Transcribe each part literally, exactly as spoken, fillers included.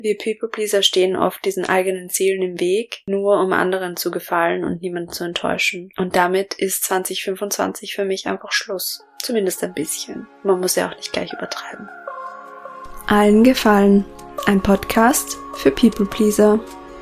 Wir People-Pleaser stehen oft diesen eigenen Zielen im Weg, nur um anderen zu gefallen und niemanden zu enttäuschen. Und damit ist zwanzig fünfundzwanzig für mich einfach Schluss. Zumindest ein bisschen. Man muss ja auch nicht gleich übertreiben. Allen gefallen. Ein Podcast für People-Pleaser.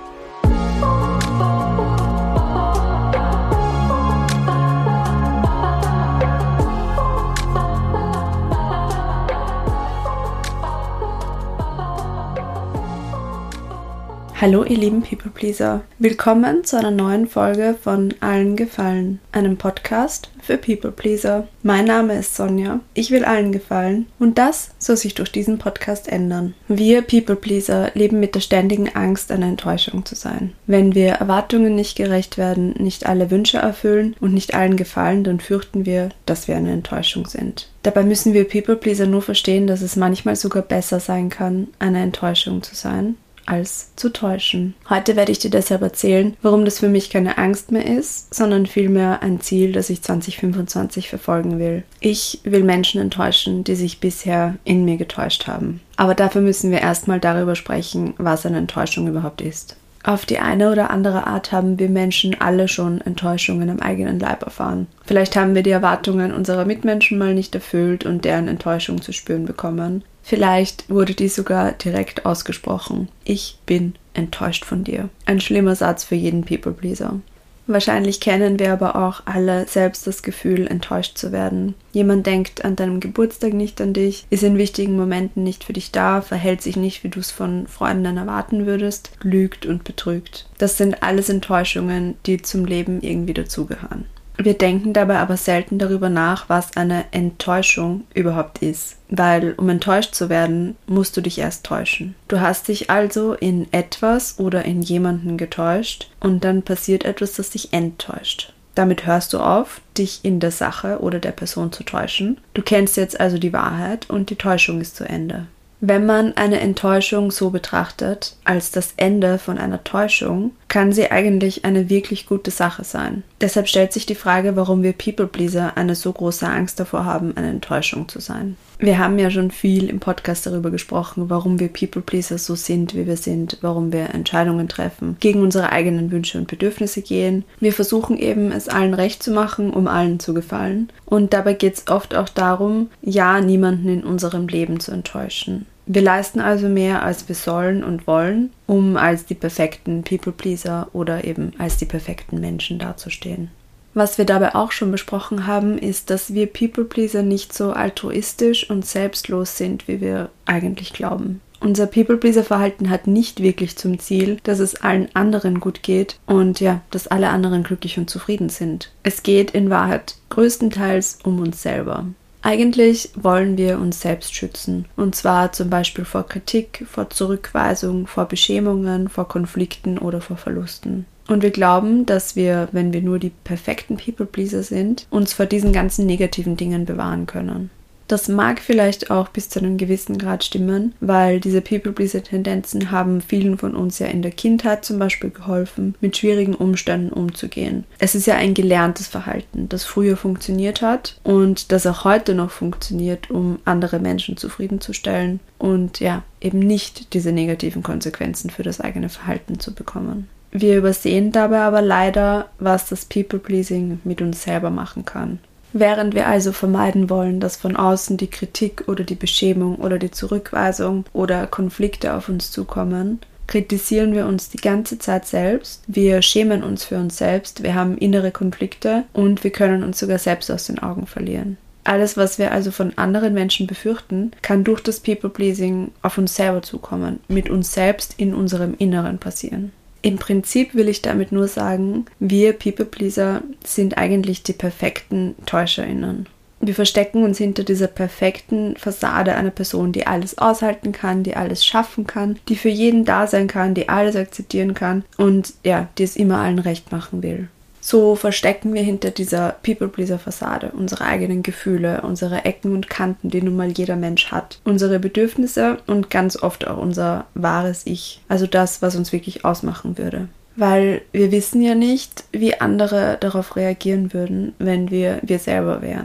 Hallo ihr lieben People-Pleaser, willkommen zu einer neuen Folge von Allen gefallen, einem Podcast für People-Pleaser. Mein Name ist Sonja, ich will allen gefallen und das soll sich durch diesen Podcast ändern. Wir People-Pleaser leben mit der ständigen Angst, eine Enttäuschung zu sein. Wenn wir Erwartungen nicht gerecht werden, nicht alle Wünsche erfüllen und nicht allen gefallen, dann fürchten wir, dass wir eine Enttäuschung sind. Dabei müssen wir People-Pleaser nur verstehen, dass es manchmal sogar besser sein kann, eine Enttäuschung zu sein, als zu täuschen. Heute werde ich dir deshalb erzählen, warum das für mich keine Angst mehr ist, sondern vielmehr ein Ziel, das ich zwanzig fünfundzwanzig verfolgen will. Ich will Menschen enttäuschen, die sich bisher in mir getäuscht haben. Aber dafür müssen wir erstmal darüber sprechen, was eine Enttäuschung überhaupt ist. Auf die eine oder andere Art haben wir Menschen alle schon Enttäuschungen im eigenen Leib erfahren. Vielleicht haben wir die Erwartungen unserer Mitmenschen mal nicht erfüllt und deren Enttäuschung zu spüren bekommen. Vielleicht wurde die sogar direkt ausgesprochen. Ich bin enttäuscht von dir. Ein schlimmer Satz für jeden People-Pleaser. Wahrscheinlich kennen wir aber auch alle selbst das Gefühl, enttäuscht zu werden. Jemand denkt an deinem Geburtstag nicht an dich, ist in wichtigen Momenten nicht für dich da, verhält sich nicht, wie du es von Freunden erwarten würdest, lügt und betrügt. Das sind alles Enttäuschungen, die zum Leben irgendwie dazugehören. Wir denken dabei aber selten darüber nach, was eine Enttäuschung überhaupt ist. Weil, um enttäuscht zu werden, musst du dich erst täuschen. Du hast dich also in etwas oder in jemanden getäuscht und dann passiert etwas, das dich enttäuscht. Damit hörst du auf, dich in der Sache oder der Person zu täuschen. Du kennst jetzt also die Wahrheit und die Täuschung ist zu Ende. Wenn man eine Enttäuschung so betrachtet, als das Ende von einer Täuschung, kann sie eigentlich eine wirklich gute Sache sein. Deshalb stellt sich die Frage, warum wir People-Pleaser eine so große Angst davor haben, eine Enttäuschung zu sein. Wir haben ja schon viel im Podcast darüber gesprochen, warum wir People-Pleaser so sind, wie wir sind, warum wir Entscheidungen treffen, gegen unsere eigenen Wünsche und Bedürfnisse gehen. Wir versuchen eben, es allen recht zu machen, um allen zu gefallen. Und dabei geht es oft auch darum, ja, niemanden in unserem Leben zu enttäuschen. Wir leisten also mehr, als wir sollen und wollen, um als die perfekten People-Pleaser oder eben als die perfekten Menschen dazustehen. Was wir dabei auch schon besprochen haben, ist, dass wir People-Pleaser nicht so altruistisch und selbstlos sind, wie wir eigentlich glauben. Unser People-Pleaser-Verhalten hat nicht wirklich zum Ziel, dass es allen anderen gut geht und ja, dass alle anderen glücklich und zufrieden sind. Es geht in Wahrheit größtenteils um uns selber. Eigentlich wollen wir uns selbst schützen, und zwar zum Beispiel vor Kritik, vor Zurückweisung, vor Beschämungen, vor Konflikten oder vor Verlusten. Und wir glauben, dass wir, wenn wir nur die perfekten People-Pleaser sind, uns vor diesen ganzen negativen Dingen bewahren können. Das mag vielleicht auch bis zu einem gewissen Grad stimmen, weil diese People-Pleaser-Tendenzen haben vielen von uns ja in der Kindheit zum Beispiel geholfen, mit schwierigen Umständen umzugehen. Es ist ja ein gelerntes Verhalten, das früher funktioniert hat und das auch heute noch funktioniert, um andere Menschen zufriedenzustellen und ja, eben nicht diese negativen Konsequenzen für das eigene Verhalten zu bekommen. Wir übersehen dabei aber leider, was das People-Pleasing mit uns selber machen kann. Während wir also vermeiden wollen, dass von außen die Kritik oder die Beschämung oder die Zurückweisung oder Konflikte auf uns zukommen, kritisieren wir uns die ganze Zeit selbst, wir schämen uns für uns selbst, wir haben innere Konflikte und wir können uns sogar selbst aus den Augen verlieren. Alles, was wir also von anderen Menschen befürchten, kann durch das People-Pleasing auf uns selber zukommen, mit uns selbst in unserem Inneren passieren. Im Prinzip will ich damit nur sagen, wir People-Pleaser sind eigentlich die perfekten TäuscherInnen. Wir verstecken uns hinter dieser perfekten Fassade einer Person, die alles aushalten kann, die alles schaffen kann, die für jeden da sein kann, die alles akzeptieren kann und ja, die es immer allen recht machen will. So verstecken wir hinter dieser People-Pleaser-Fassade unsere eigenen Gefühle, unsere Ecken und Kanten, die nun mal jeder Mensch hat, unsere Bedürfnisse und ganz oft auch unser wahres Ich, also das, was uns wirklich ausmachen würde. Weil wir wissen ja nicht, wie andere darauf reagieren würden, wenn wir wir selber wären.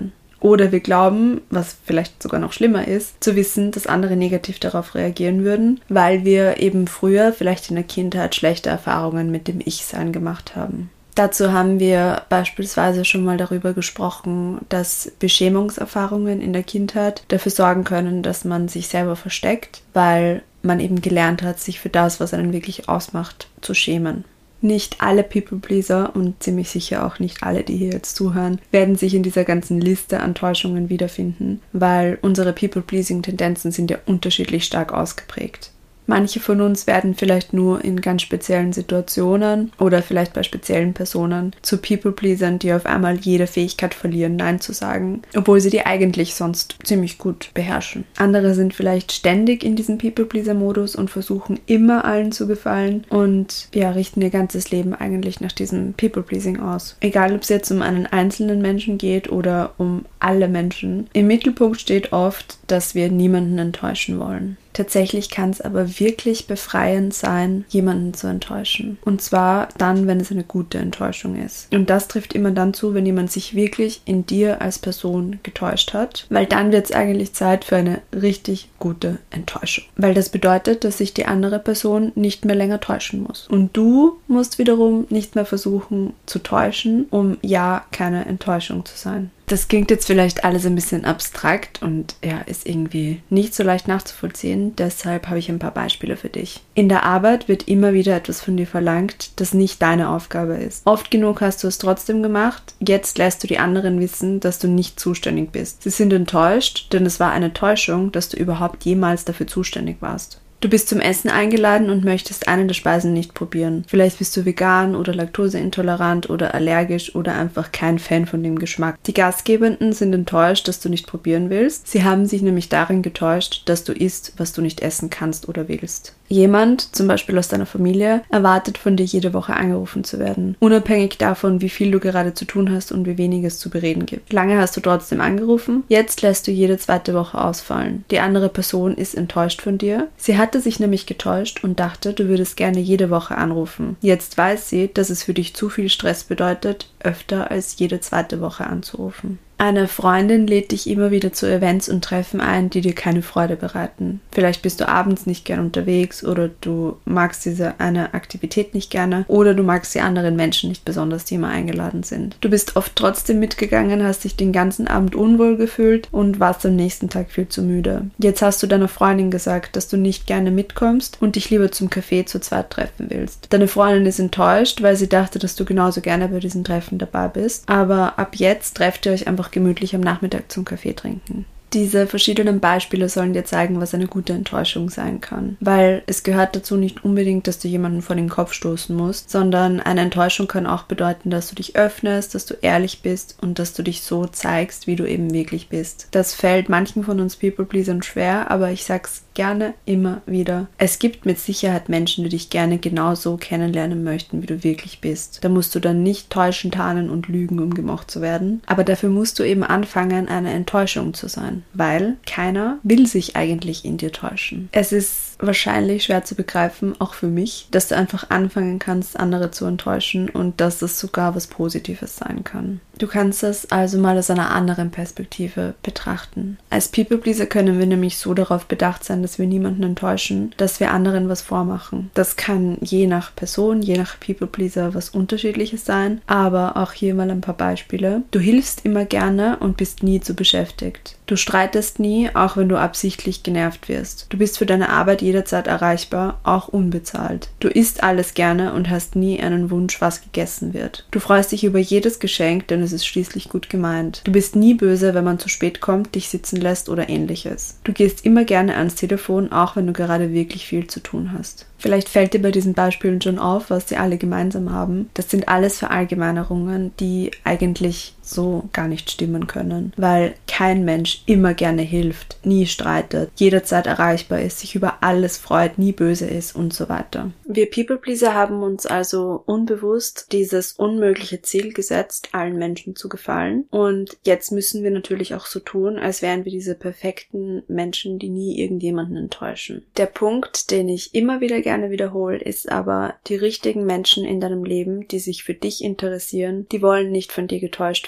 Oder wir glauben, was vielleicht sogar noch schlimmer ist, zu wissen, dass andere negativ darauf reagieren würden, weil wir eben früher vielleicht in der Kindheit schlechte Erfahrungen mit dem Ich-Sein gemacht haben. Dazu haben wir beispielsweise schon mal darüber gesprochen, dass Beschämungserfahrungen in der Kindheit dafür sorgen können, dass man sich selber versteckt, weil man eben gelernt hat, sich für das, was einen wirklich ausmacht, zu schämen. Nicht alle People-Pleaser und ziemlich sicher auch nicht alle, die hier jetzt zuhören, werden sich in dieser ganzen Liste an Täuschungen wiederfinden, weil unsere People-Pleasing-Tendenzen sind ja unterschiedlich stark ausgeprägt. Manche von uns werden vielleicht nur in ganz speziellen Situationen oder vielleicht bei speziellen Personen zu People-Pleasern, die auf einmal jede Fähigkeit verlieren, Nein zu sagen, obwohl sie die eigentlich sonst ziemlich gut beherrschen. Andere sind vielleicht ständig in diesem People-Pleaser-Modus und versuchen immer allen zu gefallen und ja, richten ihr ganzes Leben eigentlich nach diesem People-Pleasing aus. Egal, ob es jetzt um einen einzelnen Menschen geht oder um alle Menschen. Im Mittelpunkt steht oft, dass wir niemanden enttäuschen wollen. Tatsächlich kann es aber wirklich befreiend sein, jemanden zu enttäuschen. Und zwar dann, wenn es eine gute Enttäuschung ist. Und das trifft immer dann zu, wenn jemand sich wirklich in dir als Person getäuscht hat. Weil dann wird es eigentlich Zeit für eine richtig gute Enttäuschung. Weil das bedeutet, dass sich die andere Person nicht mehr länger täuschen muss. Und du musst wiederum nicht mehr versuchen zu täuschen, um ja keine Enttäuschung zu sein. Das klingt jetzt vielleicht alles ein bisschen abstrakt und ja, ist irgendwie nicht so leicht nachzuvollziehen. Deshalb habe ich ein paar Beispiele für dich. In der Arbeit wird immer wieder etwas von dir verlangt, das nicht deine Aufgabe ist. Oft genug hast du es trotzdem gemacht. Jetzt lässt du die anderen wissen, dass du nicht zuständig bist. Sie sind enttäuscht, denn es war eine Täuschung, dass du überhaupt jemals dafür zuständig warst. Du bist zum Essen eingeladen und möchtest eine der Speisen nicht probieren. Vielleicht bist du vegan oder laktoseintolerant oder allergisch oder einfach kein Fan von dem Geschmack. Die Gastgebenden sind enttäuscht, dass du nicht probieren willst. Sie haben sich nämlich darin getäuscht, dass du isst, was du nicht essen kannst oder willst. Jemand, zum Beispiel aus deiner Familie, erwartet von dir jede Woche angerufen zu werden. Unabhängig davon, wie viel du gerade zu tun hast und wie wenig es zu bereden gibt. Lange hast du trotzdem angerufen, jetzt lässt du jede zweite Woche ausfallen. Die andere Person ist enttäuscht von dir. Sie hatte sich nämlich getäuscht und dachte, du würdest gerne jede Woche anrufen. Jetzt weiß sie, dass es für dich zu viel Stress bedeutet, öfter als jede zweite Woche anzurufen. Eine Freundin lädt dich immer wieder zu Events und Treffen ein, die dir keine Freude bereiten. Vielleicht bist du abends nicht gern unterwegs oder du magst diese eine Aktivität nicht gerne oder du magst die anderen Menschen nicht besonders, die immer eingeladen sind. Du bist oft trotzdem mitgegangen, hast dich den ganzen Abend unwohl gefühlt und warst am nächsten Tag viel zu müde. Jetzt hast du deiner Freundin gesagt, dass du nicht gerne mitkommst und dich lieber zum Café zu zweit treffen willst. Deine Freundin ist enttäuscht, weil sie dachte, dass du genauso gerne bei diesen Treffen dabei bist, aber ab jetzt trefft ihr euch einfach gemütlich am Nachmittag zum Kaffee trinken. Diese verschiedenen Beispiele sollen dir zeigen, was eine gute Enttäuschung sein kann. Weil es gehört dazu nicht unbedingt, dass du jemanden vor den Kopf stoßen musst, sondern eine Enttäuschung kann auch bedeuten, dass du dich öffnest, dass du ehrlich bist und dass du dich so zeigst, wie du eben wirklich bist. Das fällt manchen von uns People-Pleasern schwer, aber ich sag's gerne immer wieder. Es gibt mit Sicherheit Menschen, die dich gerne genauso kennenlernen möchten, wie du wirklich bist. Da musst du dann nicht täuschen, tarnen und lügen, um gemocht zu werden. Aber dafür musst du eben anfangen, eine Enttäuschung zu sein. Weil keiner will sich eigentlich in dir täuschen. Es ist wahrscheinlich schwer zu begreifen, auch für mich, dass du einfach anfangen kannst, andere zu enttäuschen und dass das sogar was Positives sein kann. Du kannst es also mal aus einer anderen Perspektive betrachten. Als People-Pleaser können wir nämlich so darauf bedacht sein, dass wir niemanden enttäuschen, dass wir anderen was vormachen. Das kann je nach Person, je nach People-Pleaser was Unterschiedliches sein, aber auch hier mal ein paar Beispiele. Du hilfst immer gerne und bist nie zu beschäftigt. Du streitest nie, auch wenn du absichtlich genervt wirst. Du bist für deine Arbeit jederzeit erreichbar, auch unbezahlt. Du isst alles gerne und hast nie einen Wunsch, was gegessen wird. Du freust dich über jedes Geschenk, denn es ist schließlich gut gemeint. Du bist nie böse, wenn man zu spät kommt, dich sitzen lässt oder ähnliches. Du gehst immer gerne ans Telefon, auch wenn du gerade wirklich viel zu tun hast. Vielleicht fällt dir bei diesen Beispielen schon auf, was sie alle gemeinsam haben. Das sind alles Verallgemeinerungen, die eigentlich so gar nicht stimmen können, weil kein Mensch immer gerne hilft, nie streitet, jederzeit erreichbar ist, sich über alles freut, nie böse ist und so weiter. Wir People-Pleaser haben uns also unbewusst dieses unmögliche Ziel gesetzt, allen Menschen zu gefallen, und jetzt müssen wir natürlich auch so tun, als wären wir diese perfekten Menschen, die nie irgendjemanden enttäuschen. Der Punkt, den ich immer wieder gerne wiederhole, ist aber, die richtigen Menschen in deinem Leben, die sich für dich interessieren, die wollen nicht von dir getäuscht werden,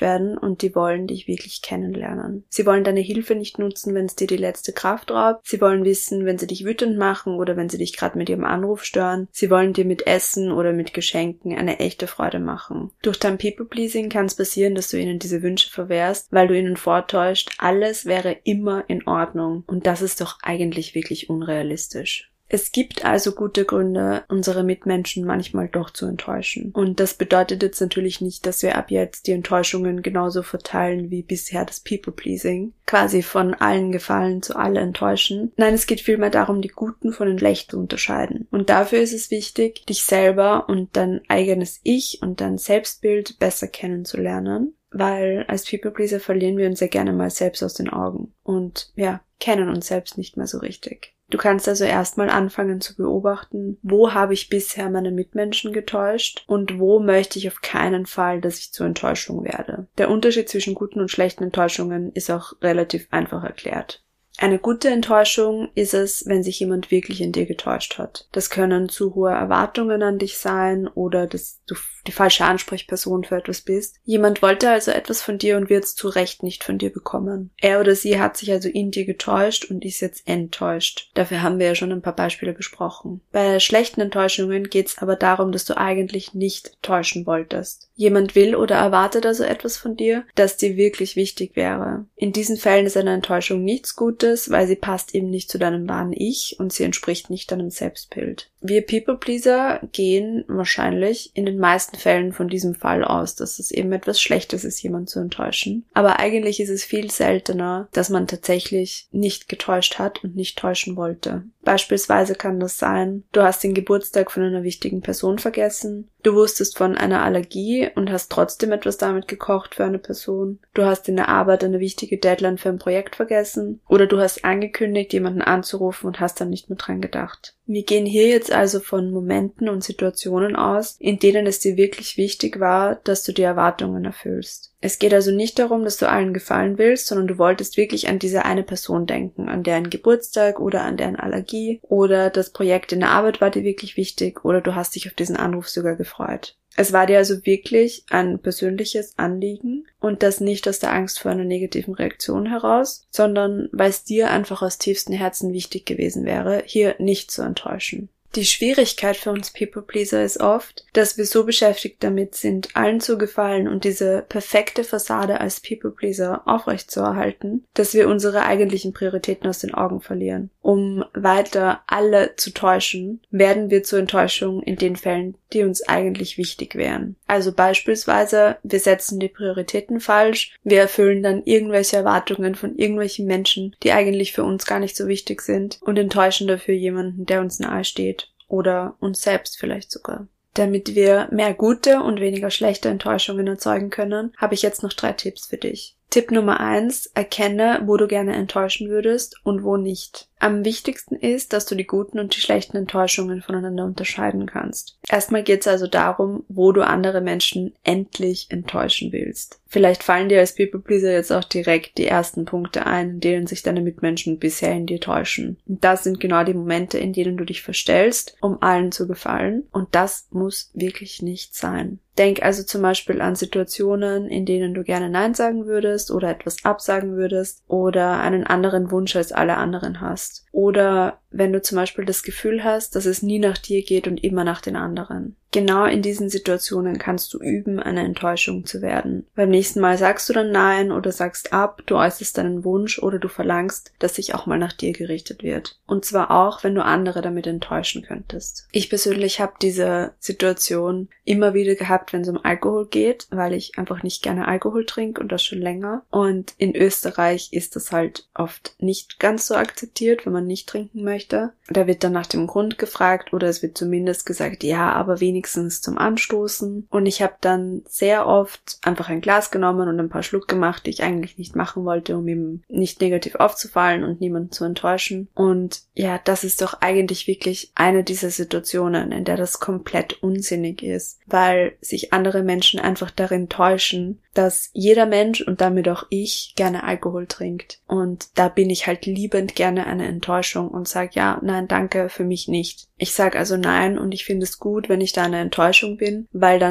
werden und die wollen dich wirklich kennenlernen. Sie wollen deine Hilfe nicht nutzen, wenn es dir die letzte Kraft raubt. Sie wollen wissen, wenn sie dich wütend machen oder wenn sie dich gerade mit ihrem Anruf stören. Sie wollen dir mit Essen oder mit Geschenken eine echte Freude machen. Durch dein People-Pleasing kann es passieren, dass du ihnen diese Wünsche verwehrst, weil du ihnen vortäuscht, alles wäre immer in Ordnung. Und das ist doch eigentlich wirklich unrealistisch. Es gibt also gute Gründe, unsere Mitmenschen manchmal doch zu enttäuschen. Und das bedeutet jetzt natürlich nicht, dass wir ab jetzt die Enttäuschungen genauso verteilen wie bisher das People-Pleasing. Quasi von allen Gefallen zu alle enttäuschen. Nein, es geht vielmehr darum, die Guten von den Schlechten zu unterscheiden. Und dafür ist es wichtig, dich selber und dein eigenes Ich und dein Selbstbild besser kennenzulernen. Weil als People-Pleaser verlieren wir uns ja gerne mal selbst aus den Augen. Und ja, kennen uns selbst nicht mehr so richtig. Du kannst also erstmal anfangen zu beobachten, wo habe ich bisher meine Mitmenschen getäuscht und wo möchte ich auf keinen Fall, dass ich zur Enttäuschung werde. Der Unterschied zwischen guten und schlechten Enttäuschungen ist auch relativ einfach erklärt. Eine gute Enttäuschung ist es, wenn sich jemand wirklich in dir getäuscht hat. Das können zu hohe Erwartungen an dich sein oder dass du die falsche Ansprechperson für etwas bist. Jemand wollte also etwas von dir und wird es zu Recht nicht von dir bekommen. Er oder sie hat sich also in dir getäuscht und ist jetzt enttäuscht. Dafür haben wir ja schon ein paar Beispiele besprochen. Bei schlechten Enttäuschungen geht es aber darum, dass du eigentlich nicht täuschen wolltest. Jemand will oder erwartet also etwas von dir, das dir wirklich wichtig wäre. In diesen Fällen ist eine Enttäuschung nichts Gutes, weil sie passt eben nicht zu deinem wahren Ich und sie entspricht nicht deinem Selbstbild. Wir People-Pleaser gehen wahrscheinlich in den meisten Fällen von diesem Fall aus, dass es eben etwas Schlechtes ist, jemanden zu enttäuschen. Aber eigentlich ist es viel seltener, dass man tatsächlich nicht getäuscht hat und nicht täuschen wollte. Beispielsweise kann das sein, du hast den Geburtstag von einer wichtigen Person vergessen, du wusstest von einer Allergie und hast trotzdem etwas damit gekocht für eine Person, du hast in der Arbeit eine wichtige Deadline für ein Projekt vergessen oder du hast angekündigt, jemanden anzurufen und hast dann nicht mehr dran gedacht. Wir gehen hier jetzt also von Momenten und Situationen aus, in denen es dir wirklich wichtig war, dass du die Erwartungen erfüllst. Es geht also nicht darum, dass du allen gefallen willst, sondern du wolltest wirklich an diese eine Person denken, an deren Geburtstag oder an deren Allergie oder das Projekt in der Arbeit war dir wirklich wichtig oder du hast dich auf diesen Anruf sogar gefreut. Es war dir also wirklich ein persönliches Anliegen und das nicht aus der Angst vor einer negativen Reaktion heraus, sondern weil es dir einfach aus tiefstem Herzen wichtig gewesen wäre, hier nicht zu enttäuschen. Die Schwierigkeit für uns People-Pleaser ist oft, dass wir so beschäftigt damit sind, allen zu gefallen und diese perfekte Fassade als People-Pleaser aufrechtzuerhalten, dass wir unsere eigentlichen Prioritäten aus den Augen verlieren. Um weiter alle zu täuschen, werden wir zur Enttäuschung in den Fällen, die uns eigentlich wichtig wären. Also beispielsweise, wir setzen die Prioritäten falsch, wir erfüllen dann irgendwelche Erwartungen von irgendwelchen Menschen, die eigentlich für uns gar nicht so wichtig sind und enttäuschen dafür jemanden, der uns nahe steht. Oder uns selbst vielleicht sogar. Damit wir mehr gute und weniger schlechte Enttäuschungen erzeugen können, habe ich jetzt noch drei Tipps für dich. Tipp Nummer eins, erkenne, wo du gerne enttäuschen würdest und wo nicht. Am wichtigsten ist, dass du die guten und die schlechten Enttäuschungen voneinander unterscheiden kannst. Erstmal geht es also darum, wo du andere Menschen endlich enttäuschen willst. Vielleicht fallen dir als People-Pleaser jetzt auch direkt die ersten Punkte ein, in denen sich deine Mitmenschen bisher in dir täuschen. Und das sind genau die Momente, in denen du dich verstellst, um allen zu gefallen. Und das muss wirklich nicht sein. Denk also zum Beispiel an Situationen, in denen du gerne Nein sagen würdest oder etwas absagen würdest oder einen anderen Wunsch als alle anderen hast. Oder wenn du zum Beispiel das Gefühl hast, dass es nie nach dir geht und immer nach den anderen. Genau in diesen Situationen kannst du üben, eine Enttäuschung zu werden. Beim nächsten Mal sagst du dann Nein oder sagst ab, du äußerst deinen Wunsch oder du verlangst, dass sich auch mal nach dir gerichtet wird. Und zwar auch, wenn du andere damit enttäuschen könntest. Ich persönlich habe diese Situation immer wieder gehabt, wenn es um Alkohol geht, weil ich einfach nicht gerne Alkohol trinke und das schon länger. Und in Österreich ist das halt oft nicht ganz so akzeptiert, wenn man nicht trinken möchte. Da wird dann nach dem Grund gefragt oder es wird zumindest gesagt, ja, aber wenigstens zum Anstoßen. Und ich habe dann sehr oft einfach ein Glas genommen und ein paar Schluck gemacht, die ich eigentlich nicht machen wollte, um eben nicht negativ aufzufallen und niemanden zu enttäuschen. Und ja, das ist doch eigentlich wirklich eine dieser Situationen, in der das komplett unsinnig ist, weil sich andere Menschen einfach darin täuschen, dass jeder Mensch und damit auch ich gerne Alkohol trinkt. Und da bin ich halt liebend gerne eine Enttäuschung und sage, ja, nein, danke, für mich nicht. Ich sage also nein und ich finde es gut, wenn ich da eine Enttäuschung bin, weil dann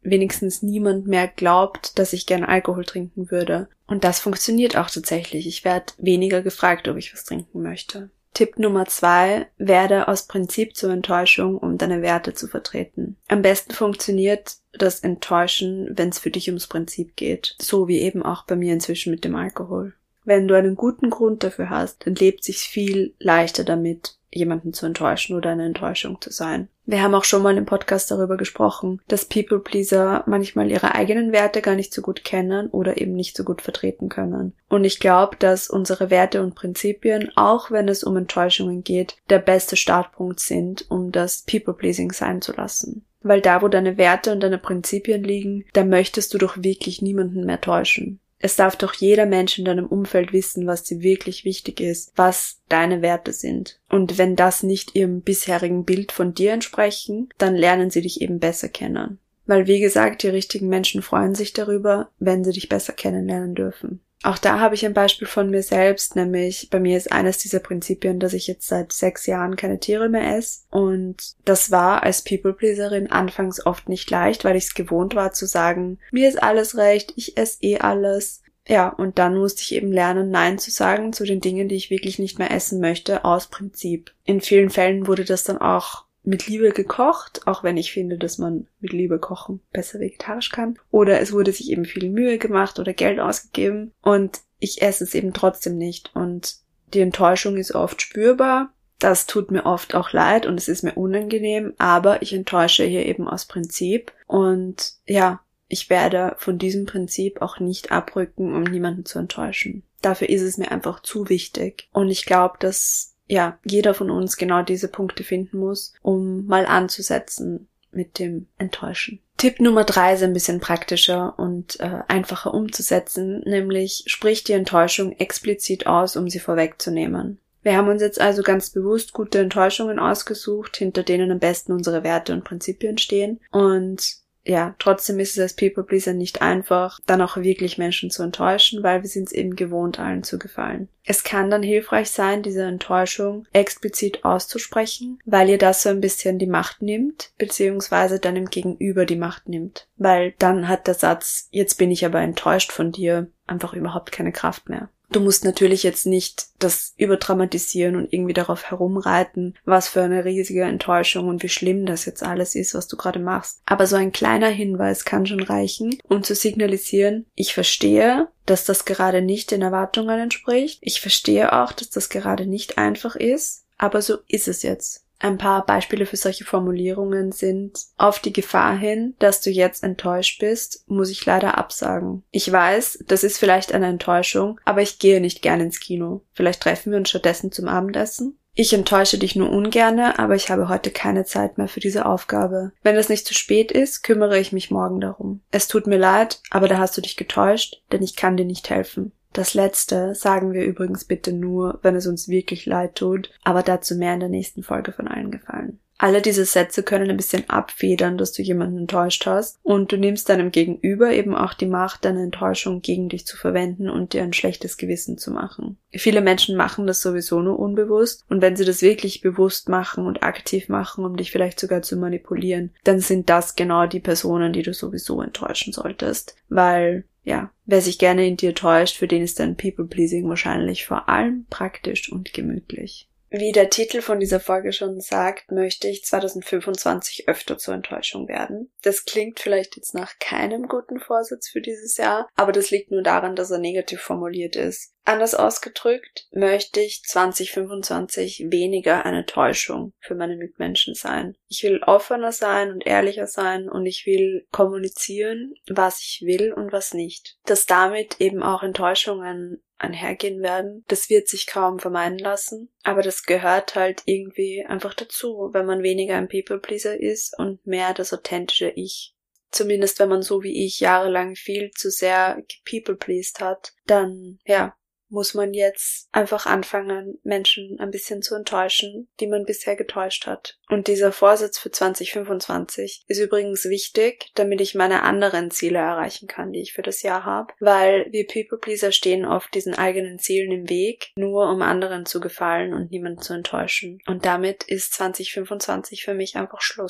wenigstens niemand mehr glaubt, dass ich gerne Alkohol trinken würde. Und das funktioniert auch tatsächlich. Ich werde weniger gefragt, ob ich was trinken möchte. Tipp Nummer zwei, werde aus Prinzip zur Enttäuschung, um deine Werte zu vertreten. Am besten funktioniert das Enttäuschen, wenn es für dich ums Prinzip geht. So wie eben auch bei mir inzwischen mit dem Alkohol. Wenn du einen guten Grund dafür hast, dann lebt sich's viel leichter damit, jemanden zu enttäuschen oder eine Enttäuschung zu sein. Wir haben auch schon mal im Podcast darüber gesprochen, dass People-Pleaser manchmal ihre eigenen Werte gar nicht so gut kennen oder eben nicht so gut vertreten können. Und ich glaube, dass unsere Werte und Prinzipien, auch wenn es um Enttäuschungen geht, der beste Startpunkt sind, um das People-Pleasing sein zu lassen. Weil da, wo deine Werte und deine Prinzipien liegen, da möchtest du doch wirklich niemanden mehr täuschen. Es darf doch jeder Mensch in deinem Umfeld wissen, was dir wirklich wichtig ist, was deine Werte sind. Und wenn das nicht ihrem bisherigen Bild von dir entsprechen, dann lernen sie dich eben besser kennen. Weil, wie gesagt, die richtigen Menschen freuen sich darüber, wenn sie dich besser kennenlernen dürfen. Auch da habe ich ein Beispiel von mir selbst, nämlich bei mir ist eines dieser Prinzipien, dass ich jetzt seit sechs Jahren keine Tiere mehr esse. Und das war als People-Pleaserin anfangs oft nicht leicht, weil ich es gewohnt war zu sagen, mir ist alles recht, ich esse eh alles. Ja, und dann musste ich eben lernen, Nein zu sagen zu den Dingen, die ich wirklich nicht mehr essen möchte, aus Prinzip. In vielen Fällen wurde das dann auch mit Liebe gekocht, auch wenn ich finde, dass man mit Liebe kochen besser vegetarisch kann. Oder es wurde sich eben viel Mühe gemacht oder Geld ausgegeben und ich esse es eben trotzdem nicht. Und die Enttäuschung ist oft spürbar. Das tut mir oft auch leid und es ist mir unangenehm, aber ich enttäusche hier eben aus Prinzip. Und ja, ich werde von diesem Prinzip auch nicht abrücken, um niemanden zu enttäuschen. Dafür ist es mir einfach zu wichtig. Und ich glaube, dass ja, jeder von uns genau diese Punkte finden muss, um mal anzusetzen mit dem Enttäuschen. Tipp Nummer drei ist ein bisschen praktischer und äh, einfacher umzusetzen, nämlich sprich die Enttäuschung explizit aus, um sie vorwegzunehmen. Wir haben uns jetzt also ganz bewusst gute Enttäuschungen ausgesucht, hinter denen am besten unsere Werte und Prinzipien stehen. Und ja, trotzdem ist es als People-Pleaser nicht einfach, dann auch wirklich Menschen zu enttäuschen, weil wir sind es eben gewohnt, allen zu gefallen. Es kann dann hilfreich sein, diese Enttäuschung explizit auszusprechen, weil ihr das so ein bisschen die Macht nimmt, beziehungsweise deinem Gegenüber die Macht nimmt. Weil dann hat der Satz, jetzt bin ich aber enttäuscht von dir, einfach überhaupt keine Kraft mehr. Du musst natürlich jetzt nicht das überdramatisieren und irgendwie darauf herumreiten, was für eine riesige Enttäuschung und wie schlimm das jetzt alles ist, was du gerade machst. Aber so ein kleiner Hinweis kann schon reichen, um zu signalisieren, ich verstehe, dass das gerade nicht den Erwartungen entspricht. Ich verstehe auch, dass das gerade nicht einfach ist, aber so ist es jetzt. Ein paar Beispiele für solche Formulierungen sind: Auf die Gefahr hin, dass du jetzt enttäuscht bist, muss ich leider absagen. Ich weiß, das ist vielleicht eine Enttäuschung, aber ich gehe nicht gern ins Kino. Vielleicht treffen wir uns stattdessen zum Abendessen? Ich enttäusche dich nur ungerne, aber ich habe heute keine Zeit mehr für diese Aufgabe. Wenn es nicht zu spät ist, kümmere ich mich morgen darum. Es tut mir leid, aber da hast du dich getäuscht, denn ich kann dir nicht helfen. Das Letzte sagen wir übrigens bitte nur, wenn es uns wirklich leid tut, aber dazu mehr in der nächsten Folge von Allen gefallen. Alle diese Sätze können ein bisschen abfedern, dass du jemanden enttäuscht hast und du nimmst deinem Gegenüber eben auch die Macht, deine Enttäuschung gegen dich zu verwenden und dir ein schlechtes Gewissen zu machen. Viele Menschen machen das sowieso nur unbewusst und wenn sie das wirklich bewusst machen und aktiv machen, um dich vielleicht sogar zu manipulieren, dann sind das genau die Personen, die du sowieso enttäuschen solltest, weil ja, wer sich gerne in dir täuscht, für den ist dein People-Pleasing wahrscheinlich vor allem praktisch und gemütlich. Wie der Titel von dieser Folge schon sagt, möchte ich zwanzig fünfundzwanzig öfter zur Enttäuschung werden. Das klingt vielleicht jetzt nach keinem guten Vorsatz für dieses Jahr, aber das liegt nur daran, dass er negativ formuliert ist. Anders ausgedrückt möchte ich zwanzig fünfundzwanzig weniger eine Täuschung für meine Mitmenschen sein. Ich will offener sein und ehrlicher sein und ich will kommunizieren, was ich will und was nicht. Dass damit eben auch Enttäuschungen einhergehen werden, das wird sich kaum vermeiden lassen, aber das gehört halt irgendwie einfach dazu, wenn man weniger ein People-Pleaser ist und mehr das authentische Ich. Zumindest wenn man so wie ich jahrelang viel zu sehr people-pleased hat, dann, ja, muss man jetzt einfach anfangen, Menschen ein bisschen zu enttäuschen, die man bisher getäuscht hat. Und dieser Vorsatz für zwanzig fünfundzwanzig ist übrigens wichtig, damit ich meine anderen Ziele erreichen kann, die ich für das Jahr habe, weil wir People-Pleaser stehen oft diesen eigenen Zielen im Weg, nur um anderen zu gefallen und niemanden zu enttäuschen. Und damit ist zwanzig fünfundzwanzig für mich einfach Schluss.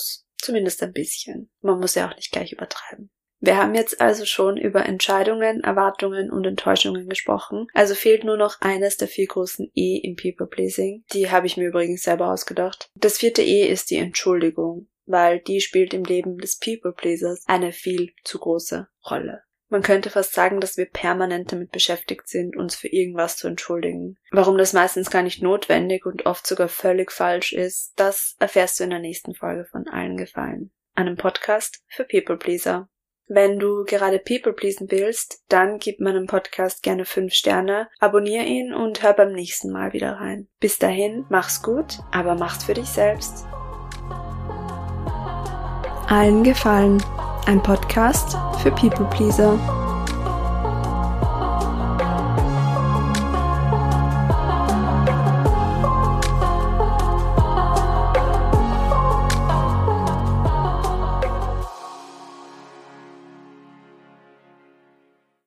Zumindest ein bisschen. Man muss ja auch nicht gleich übertreiben. Wir haben jetzt also schon über Entscheidungen, Erwartungen und Enttäuschungen gesprochen. Also fehlt nur noch eines der vier großen E im People-Pleasing. Die habe ich mir übrigens selber ausgedacht. Das vierte E ist die Entschuldigung, weil die spielt im Leben des People-Pleasers eine viel zu große Rolle. Man könnte fast sagen, dass wir permanent damit beschäftigt sind, uns für irgendwas zu entschuldigen. Warum das meistens gar nicht notwendig und oft sogar völlig falsch ist, das erfährst du in der nächsten Folge von Allen gefallen, einem Podcast für People-Pleaser. Wenn du gerade People pleasen willst, dann gib meinem Podcast gerne fünf Sterne, abonniere ihn und hör beim nächsten Mal wieder rein. Bis dahin, mach's gut, aber mach's für dich selbst. Allen gefallen, ein Podcast für People Pleaser.